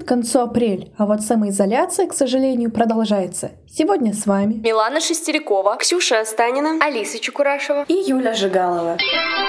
к концу апрель, а вот самоизоляция, к сожалению, продолжается. Сегодня с вами Милана Шестерякова, Ксюша Останина, Алиса Чекурашева и Юля Жигалова.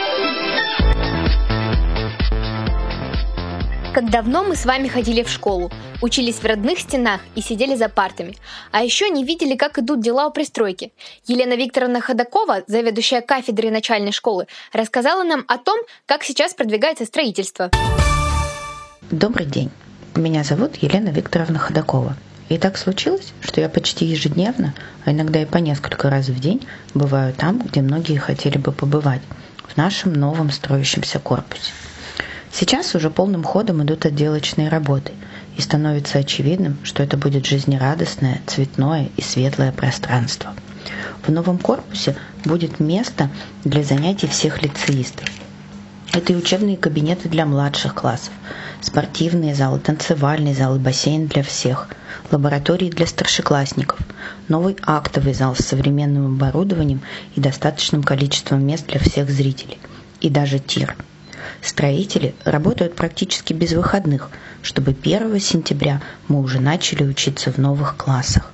Как давно мы с вами ходили в школу, учились в родных стенах и сидели за партами. А еще не видели, как идут дела у пристройки. Елена Викторовна Ходакова, заведующая кафедрой начальной школы, рассказала нам о том, как сейчас продвигается строительство. Добрый день. Меня зовут Елена Викторовна Ходакова. И так случилось, что я почти ежедневно, а иногда и по несколько раз в день, бываю там, где многие хотели бы побывать, в нашем новом строящемся корпусе. Сейчас уже полным ходом идут отделочные работы, и становится очевидным, что это будет жизнерадостное, цветное и светлое пространство. В новом корпусе будет место для занятий всех лицеистов. Это и учебные кабинеты для младших классов, спортивные залы, танцевальный зал и бассейн для всех, лаборатории для старшеклассников, новый актовый зал с современным оборудованием и достаточным количеством мест для всех зрителей, и даже тир. Строители работают практически без выходных, чтобы 1 сентября мы уже начали учиться в новых классах.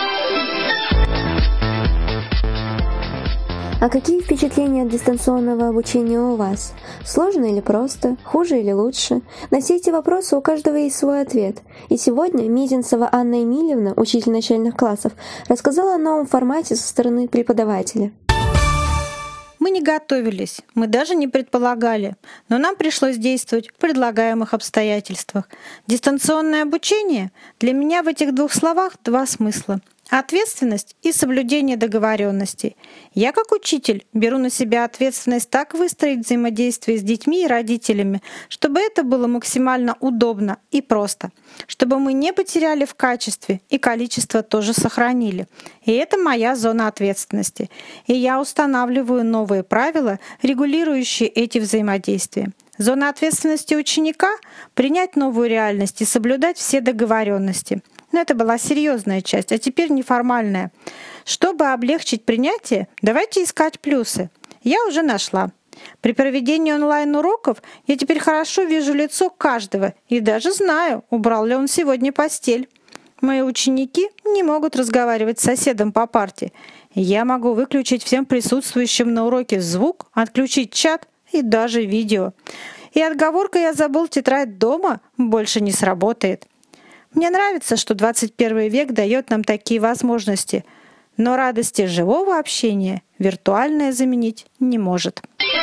А какие впечатления от дистанционного обучения у вас? Сложно или просто? Хуже или лучше? На все эти вопросы у каждого есть свой ответ. И сегодня Мизинцева Анна Эмильевна, учитель начальных классов, рассказала о новом формате со стороны преподавателя. Мы не готовились, мы даже не предполагали, но нам пришлось действовать в предлагаемых обстоятельствах. Дистанционное обучение для меня в этих двух словах два смысла. Ответственность и соблюдение договоренностей. Я, как учитель, беру на себя ответственность так выстроить взаимодействие с детьми и родителями, чтобы это было максимально удобно и просто, чтобы мы не потеряли в качестве и количество тоже сохранили. И это моя зона ответственности. И я устанавливаю новые правила, регулирующие эти взаимодействия. Зона ответственности ученика — принять новую реальность и соблюдать все договоренности. Но это была серьезная часть, а теперь неформальная. Чтобы облегчить принятие, давайте искать плюсы. Я уже нашла. При проведении онлайн-уроков я теперь хорошо вижу лицо каждого и даже знаю, убрал ли он сегодня постель. Мои ученики не могут разговаривать с соседом по парте. Я могу выключить всем присутствующим на уроке звук, отключить чат и даже видео. И отговорка «я забыл тетрадь дома» больше не сработает. Мне нравится, что 21 век дает нам такие возможности, но радости живого общения виртуальное заменить не может.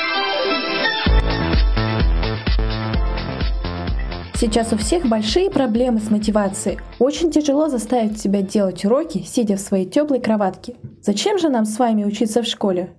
Сейчас у всех большие проблемы с мотивацией. Очень тяжело заставить себя делать уроки, сидя в своей теплой кроватке. Зачем же нам с вами учиться в школе?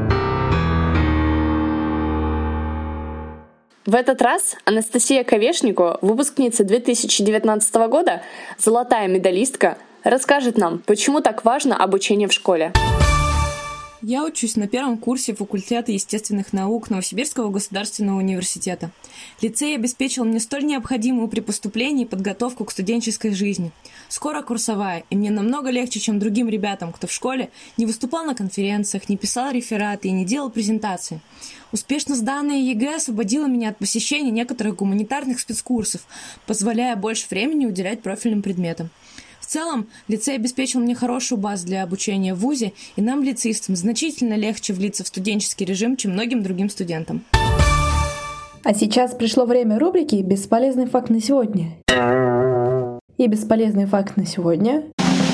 В этот раз Анастасия Ковешникова, выпускница 2019 года, золотая медалистка, расскажет нам, почему так важно обучение в школе. Я учусь на 1 курсе факультета естественных наук Новосибирского государственного университета. Лицей обеспечил мне столь необходимую при поступлении подготовку к студенческой жизни. Скоро курсовая, и мне намного легче, чем другим ребятам, кто в школе не выступал на конференциях, не писал рефераты и не делал презентации. Успешно сданное ЕГЭ освободило меня от посещения некоторых гуманитарных спецкурсов, позволяя больше времени уделять профильным предметам. В целом, лицей обеспечил мне хорошую базу для обучения в вузе, и нам, лицеистам, значительно легче влиться в студенческий режим, чем многим другим студентам. А сейчас пришло время рубрики «Бесполезный факт на сегодня». И бесполезный факт на сегодня.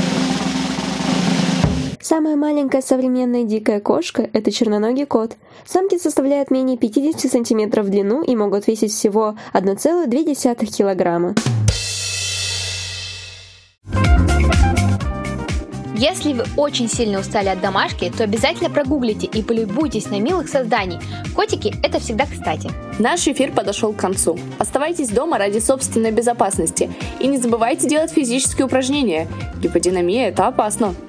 Самая маленькая современная дикая кошка – это черноногий кот. Самки составляют менее 50 см в длину и могут весить всего 1,2 килограмма. Если вы очень сильно устали от домашки, то обязательно прогуглите и полюбуйтесь на милых созданий. Котики – это всегда кстати. Наш эфир подошел к концу. Оставайтесь дома ради собственной безопасности. И не забывайте делать физические упражнения. Гиподинамия – это опасно.